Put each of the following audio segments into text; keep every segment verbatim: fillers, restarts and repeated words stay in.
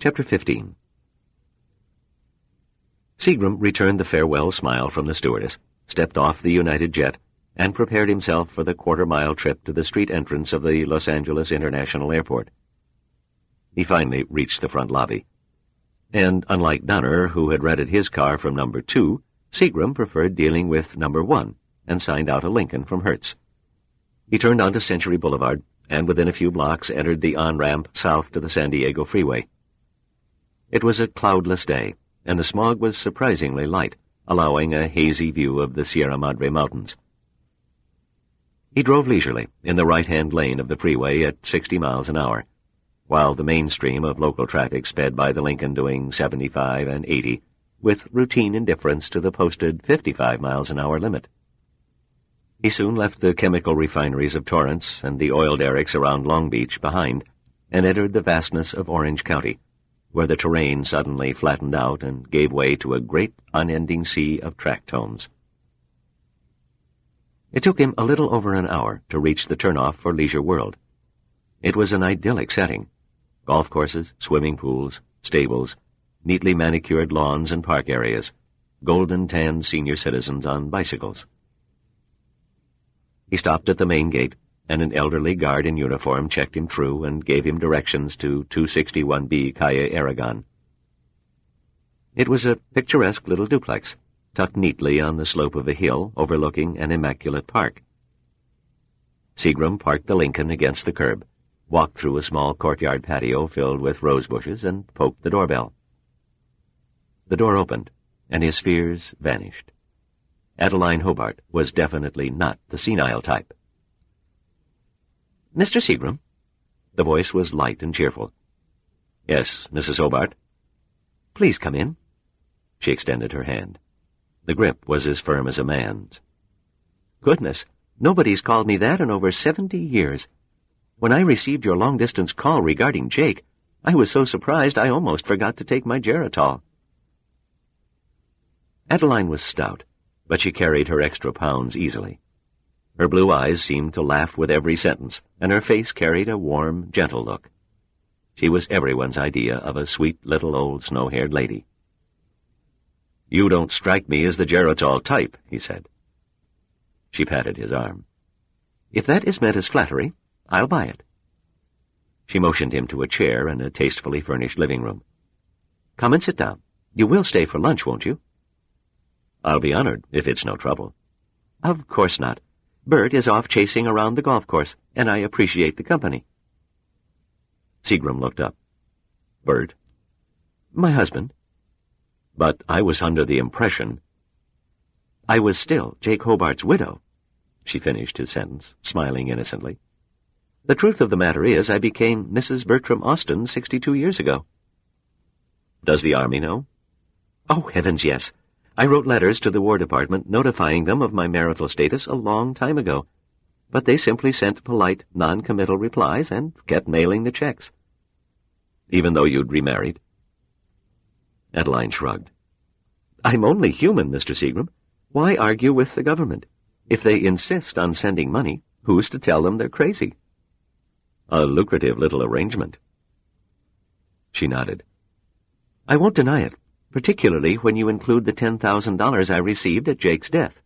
Chapter fifteen. Seagram returned the farewell smile from the stewardess, stepped off the United Jet, and prepared himself for the quarter-mile trip to the street entrance of the Los Angeles International Airport. He finally reached the front lobby. And unlike Dunner, who had rented his car from number two, Seagram preferred dealing with number one and signed out a Lincoln from Hertz. He turned onto Century Boulevard and within a few blocks entered the on-ramp south to the San Diego Freeway. It was a cloudless day, and the smog was surprisingly light, allowing a hazy view of the Sierra Madre Mountains. He drove leisurely in the right-hand lane of the freeway at sixty miles an hour, while the mainstream of local traffic sped by the Lincoln doing seventy-five and eighty, with routine indifference to the posted fifty-five miles an hour limit. He soon left the chemical refineries of Torrance and the oil derricks around Long Beach behind and entered the vastness of Orange County, where the terrain suddenly flattened out and gave way to a great unending sea of track tones. It took him a little over an hour to reach the turnoff for Leisure World. It was an idyllic setting. Golf courses, swimming pools, stables, neatly manicured lawns and park areas, golden-tanned senior citizens on bicycles. He stopped at the main gate, and an elderly guard in uniform checked him through and gave him directions to two sixty-one B Calle Aragon. It was a picturesque little duplex, tucked neatly on the slope of a hill overlooking an immaculate park. Seagram parked the Lincoln against the curb, walked through a small courtyard patio filled with rose bushes, and poked the doorbell. The door opened, and his fears vanished. Adeline Hobart was definitely not the senile type. "Mister Seagram?" The voice was light and cheerful. "Yes, Missus Hobart." "Please come in." She extended her hand. The grip was as firm as a man's. "Goodness, nobody's called me that in over seventy years. When I received your long-distance call regarding Jake, I was so surprised I almost forgot to take my Geritol." Adeline was stout, but she carried her extra pounds easily. Her blue eyes seemed to laugh with every sentence, and her face carried a warm, gentle look. She was everyone's idea of a sweet little old snow-haired lady. "You don't strike me as the Geritol type," he said. She patted his arm. "If that is meant as flattery, I'll buy it." She motioned him to a chair in a tastefully furnished living room. "Come and sit down. You will stay for lunch, won't you?" "I'll be honored, if it's no trouble." "Of course not. Bert is off chasing around the golf course, and I appreciate the company." Seagram looked up. "Bert?" "My husband." "But I was under the impression—" "I was still Jake Hobart's widow," she finished his sentence, smiling innocently. "The truth of the matter is I became Missus Bertram Austin sixty-two years ago." "Does the Army know?" "Oh, heavens, yes. I wrote letters to the War Department notifying them of my marital status a long time ago, but they simply sent polite, non-committal replies and kept mailing the checks." "Even though you'd remarried?" Adeline shrugged. "I'm only human, Mister Seagram. Why argue with the government? If they insist on sending money, who's to tell them they're crazy?" "A lucrative little arrangement." She nodded. "I won't deny it, particularly when you include the ten thousand dollars I received at Jake's death."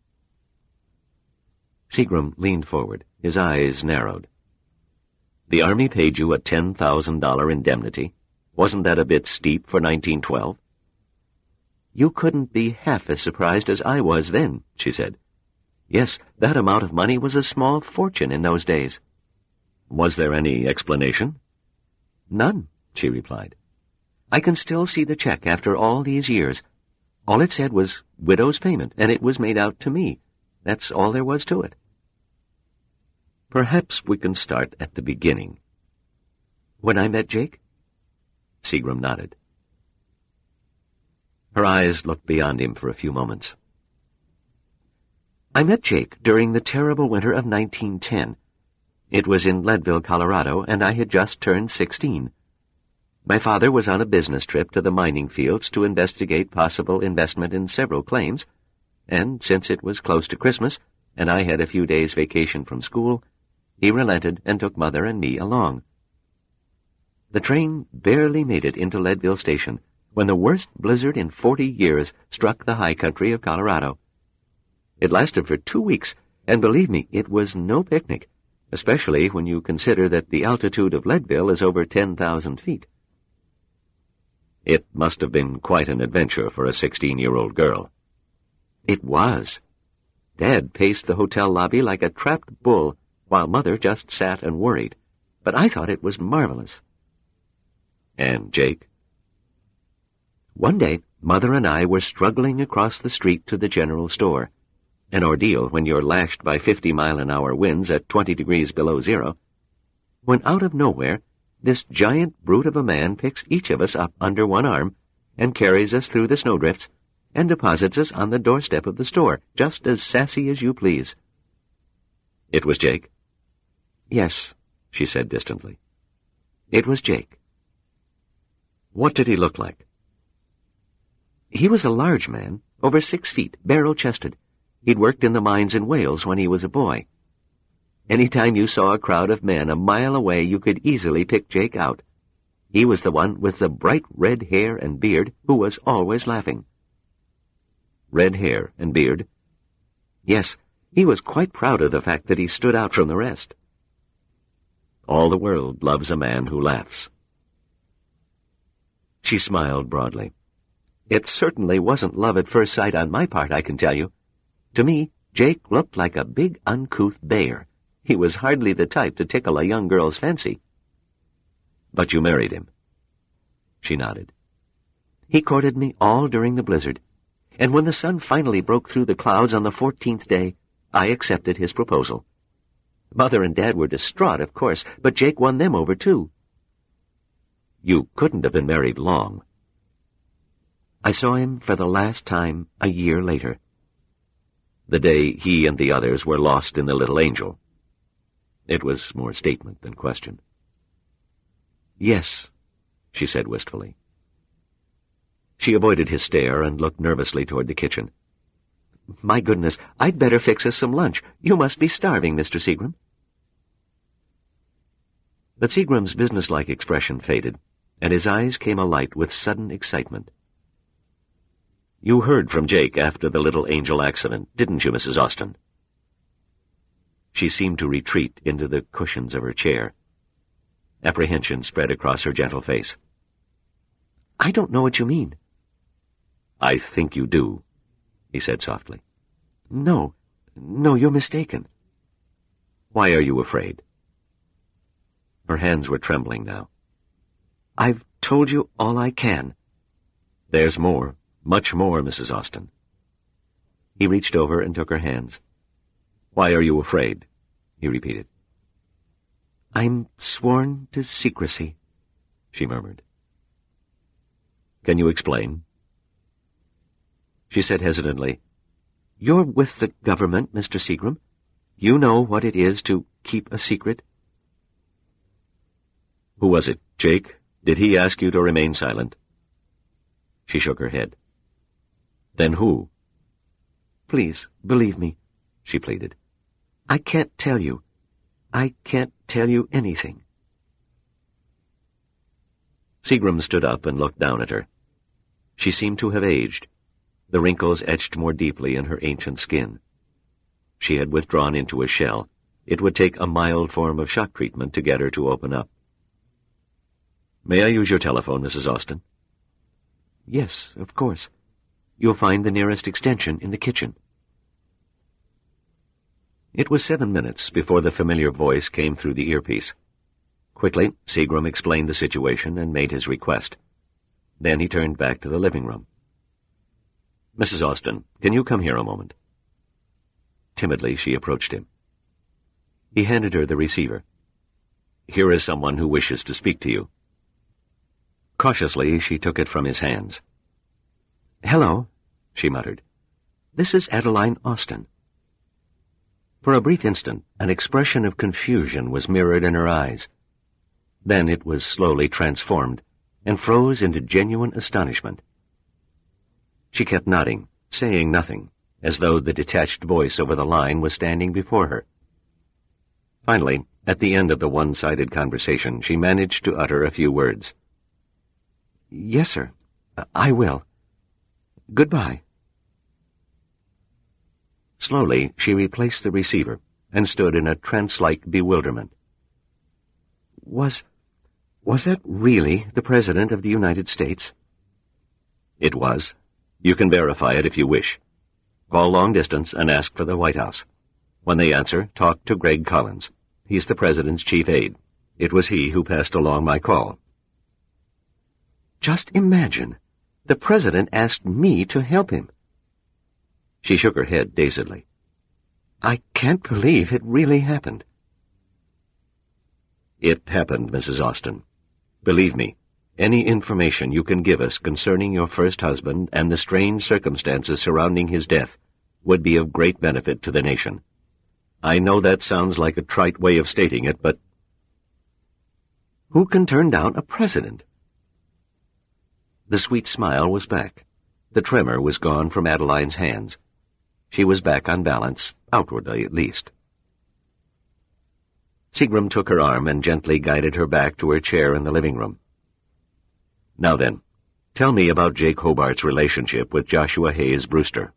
Seagram leaned forward, his eyes narrowed. "The Army paid you a ten thousand dollars indemnity? Wasn't that a bit steep for nineteen twelve? "You couldn't be half as surprised as I was then," she said. "Yes, that amount of money was a small fortune in those days." "Was there any explanation?" "None," she replied. "I can still see the check after all these years. All it said was widow's payment, and it was made out to me. That's all there was to it." "Perhaps we can start at the beginning." "When I met Jake?" Seagram nodded. Her eyes looked beyond him for a few moments. "I met Jake during the terrible winter of nineteen ten. It was in Leadville, Colorado, and I had just turned sixteen. My father was on a business trip to the mining fields to investigate possible investment in several claims, and since it was close to Christmas, and I had a few days' vacation from school, he relented and took Mother and me along. The train barely made it into Leadville Station when the worst blizzard in forty years struck the high country of Colorado. It lasted for two weeks, and believe me, it was no picnic, especially when you consider that the altitude of Leadville is over ten thousand feet. It must have been quite an adventure for a sixteen-year-old girl. It was. Dad paced the hotel lobby like a trapped bull, while Mother just sat and worried. But I thought it was marvelous. And Jake? One day, Mother and I were struggling across the street to the general store, an ordeal when you're lashed by fifty-mile-an-hour winds at twenty degrees below zero, when out of nowhere, this giant brute of a man picks each of us up under one arm and carries us through the snowdrifts and deposits us on the doorstep of the store, just as sassy as you please. It was Jake? Yes, she said distantly. It was Jake. What did he look like? He was a large man, over six feet, barrel-chested. He'd worked in the mines in Wales when he was a boy. Any time you saw a crowd of men a mile away, you could easily pick Jake out. He was the one with the bright red hair and beard who was always laughing. Red hair and beard? Yes, he was quite proud of the fact that he stood out from the rest. All the world loves a man who laughs. She smiled broadly. It certainly wasn't love at first sight on my part, I can tell you. To me, Jake looked like a big, uncouth bear. He was hardly the type to tickle a young girl's fancy. But you married him. She nodded. He courted me all during the blizzard, and when the sun finally broke through the clouds on the fourteenth day, I accepted his proposal. Mother and Dad were distraught, of course, but Jake won them over, too. You couldn't have been married long. I saw him for the last time a year later, the day he and the others were lost in the Little Angel. It was more statement than question. Yes, she said wistfully. She avoided his stare and looked nervously toward the kitchen. My goodness, I'd better fix us some lunch. You must be starving, Mister Seagram. But Seagram's businesslike expression faded, and his eyes came alight with sudden excitement. You heard from Jake after the Little Angel accident, didn't you, Missus Austin? She seemed to retreat into the cushions of her chair. Apprehension spread across her gentle face. I don't know what you mean. I think you do, he said softly. No, no, you're mistaken. Why are you afraid? Her hands were trembling now. I've told you all I can. There's more, much more, Missus Austin. He reached over and took her hands. Why are you afraid? He repeated. I'm sworn to secrecy, she murmured. Can you explain? She said hesitantly, You're with the government, Mister Seagram. You know what it is to keep a secret. Who was it, Jake? Did he ask you to remain silent? She shook her head. Then who? Please, believe me, she pleaded. I can't tell you. I can't tell you anything. Seagram stood up and looked down at her. She seemed to have aged. The wrinkles etched more deeply in her ancient skin. She had withdrawn into a shell. It would take a mild form of shock treatment to get her to open up. May I use your telephone, Missus Austin? Yes, of course. You'll find the nearest extension in the kitchen. It was seven minutes before the familiar voice came through the earpiece. Quickly, Seagram explained the situation and made his request. Then he turned back to the living room. Missus Austin, can you come here a moment? Timidly, she approached him. He handed her the receiver. Here is someone who wishes to speak to you. Cautiously, she took it from his hands. Hello, she muttered. This is Adeline Austin. For a brief instant, an expression of confusion was mirrored in her eyes. Then it was slowly transformed and froze into genuine astonishment. She kept nodding, saying nothing, as though the detached voice over the line was standing before her. Finally, At the end of the one-sided conversation, she managed to utter a few words. "Yes, sir. I will. Goodbye." Slowly, she replaced the receiver and stood in a trance-like bewilderment. Was... was that really the President of the United States? It was. You can verify it if you wish. Call long distance and ask for the White House. When they answer, talk to Greg Collins. He's the President's chief aide. It was he who passed along my call. Just imagine. The President asked me to help him. She shook her head dazedly. I can't believe it really happened. It happened, Missus Austen. Believe me, any information you can give us concerning your first husband and the strange circumstances surrounding his death would be of great benefit to the nation. I know that sounds like a trite way of stating it, but... Who can turn down a president? The sweet smile was back. The tremor was gone from Adeline's hands. She was back on balance, outwardly at least. Seagram took her arm and gently guided her back to her chair in the living room. Now then, tell me about Jake Hobart's relationship with Joshua Hayes Brewster.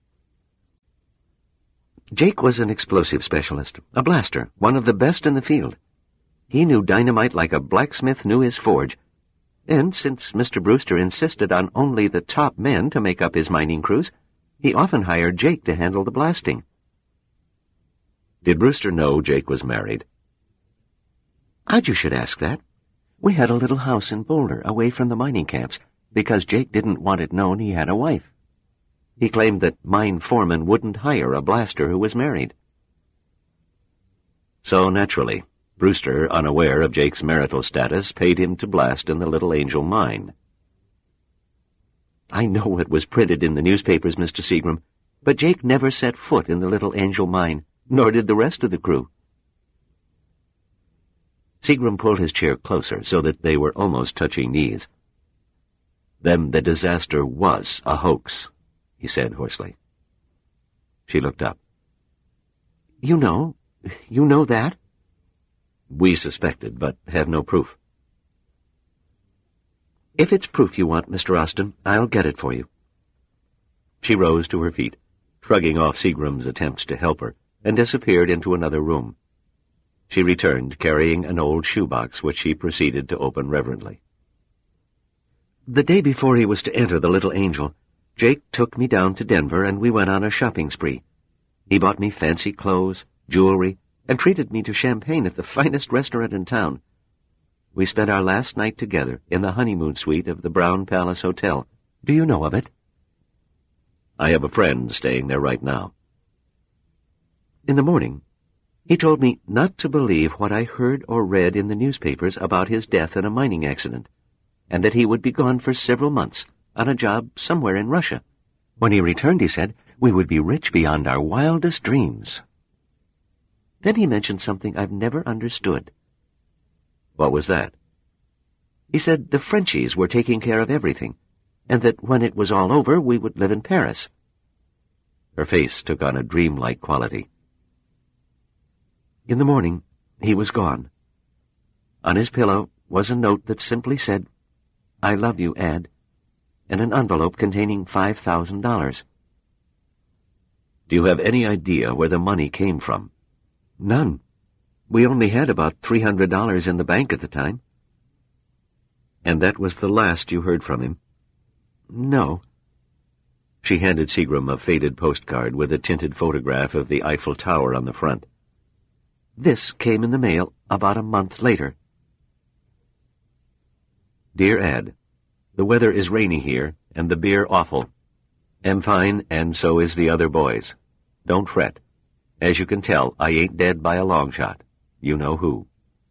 Jake was an explosive specialist, a blaster, one of the best in the field. He knew dynamite like a blacksmith knew his forge, and since Mister Brewster insisted on only the top men to make up his mining crews, he often hired Jake to handle the blasting. Did Brewster know Jake was married? Odd you should ask that. We had a little house in Boulder, away from the mining camps, because Jake didn't want it known he had a wife. He claimed that mine foremen wouldn't hire a blaster who was married. So, naturally, Brewster, unaware of Jake's marital status, paid him to blast in the Little Angel mine. I know it was printed in the newspapers, Mister Seagram, but Jake never set foot in the Little Angel mine, nor did the rest of the crew. Seagram pulled his chair closer so that they were almost touching knees. Then the disaster was a hoax, he said hoarsely. She looked up. You know, you know that? We suspected, but have no proof. If it's proof you want, Mister Austen, I'll get it for you. She rose to her feet, shrugging off Seagram's attempts to help her, and disappeared into another room. She returned, carrying an old shoebox which she proceeded to open reverently. The day before he was to enter the Little Angel, Jake took me down to Denver and we went on a shopping spree. He bought me fancy clothes, jewelry, and treated me to champagne at the finest restaurant in town. We spent our last night together in the honeymoon suite of the Brown Palace Hotel. Do you know of it? I have a friend staying there right now. In the morning, he told me not to believe what I heard or read in the newspapers about his death in a mining accident, and that he would be gone for several months on a job somewhere in Russia. When he returned, he said, we would be rich beyond our wildest dreams. Then he mentioned something I've never understood. What was that? He said the Frenchies were taking care of everything, and that when it was all over we would live in Paris. Her face took on a dreamlike quality. In the morning, he was gone. On his pillow was a note that simply said, I love you, Ad, and an envelope containing five thousand dollars. Do you have any idea where the money came from? None. We only had about three hundred dollars in the bank at the time. And that was the last you heard from him? No. She handed Seagram a faded postcard with a tinted photograph of the Eiffel Tower on the front. This came in the mail about a month later. Dear Ad, the weather is rainy here, and the beer awful. Am fine, and so is the other boys. Don't fret. As you can tell, I ain't dead by a long shot. You know who.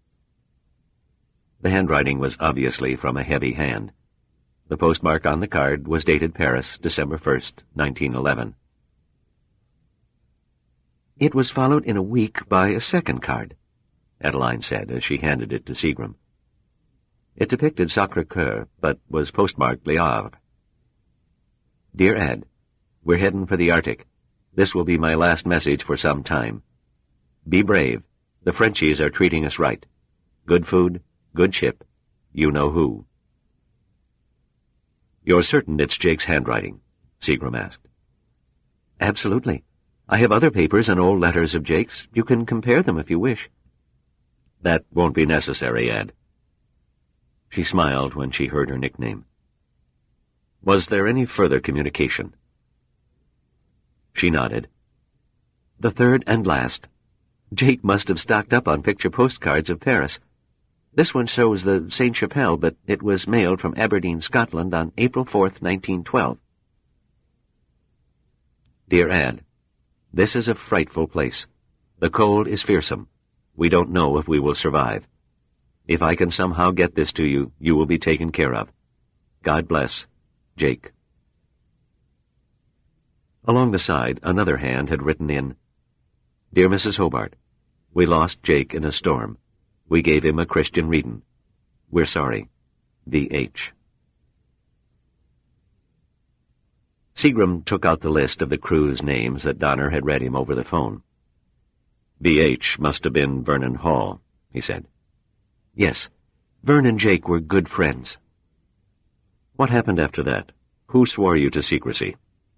The handwriting was obviously from a heavy hand. The postmark on the card was dated Paris, December first, nineteen eleven. It was followed in a week by a second card, Adeline said as she handed it to Seagram. It depicted Sacré-Cœur, but was postmarked Le Havre. Dear Ad, we're heading for the Arctic. This will be my last message for some time. Be brave. The Frenchies are treating us right. Good food, good ship, you know who. You're certain it's Jake's handwriting? Seagram asked. Absolutely. I have other papers and old letters of Jake's. You can compare them if you wish. That won't be necessary, Ed. She smiled when she heard her nickname. Was there any further communication? She nodded. The third and last. Jake must have stocked up on picture postcards of Paris. This one shows the Sainte-Chapelle, but it was mailed from Aberdeen, Scotland on April fourth, nineteen twelve. Dear Ad, this is a frightful place. The cold is fearsome. We don't know if we will survive. If I can somehow get this to you, you will be taken care of. God bless. Jake. Along the side, another hand had written in, Dear Missus Hobart, we lost Jake in a storm. We gave him a Christian readin'. We're sorry. V H Seagram took out the list of the crew's names that Donner had read him over the phone. V H must have been Vernon Hall, he said. Yes, Vern and Jake were good friends. What happened after that? Who swore you to secrecy?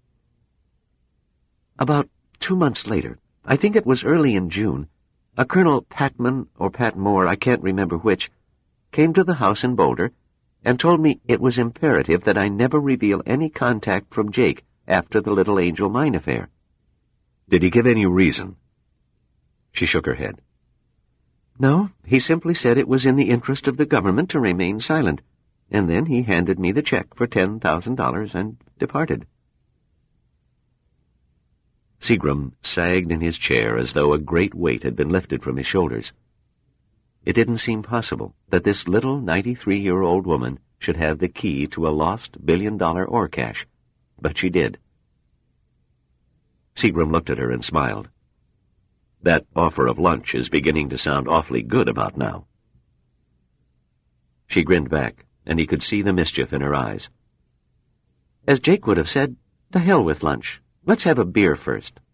About two months later, I think it was early in June, a Colonel Patman or Patmore, I can't remember which, came to the house in Boulder and told me it was imperative that I never reveal any contact from Jake after the Little Angel mine affair. Did he give any reason? She shook her head. No, he simply said it was in the interest of the government to remain silent, and then he handed me the check for ten thousand dollars and departed. Seagram sagged in his chair as though a great weight had been lifted from his shoulders. It didn't seem possible that this little ninety-three-year-old woman should have the key to a lost billion-dollar ore cache, but she did. Seagram looked at her and smiled. That offer of lunch is beginning to sound awfully good about now. She grinned back, and he could see the mischief in her eyes. As Jake would have said, the hell with lunch. Let's have a beer first.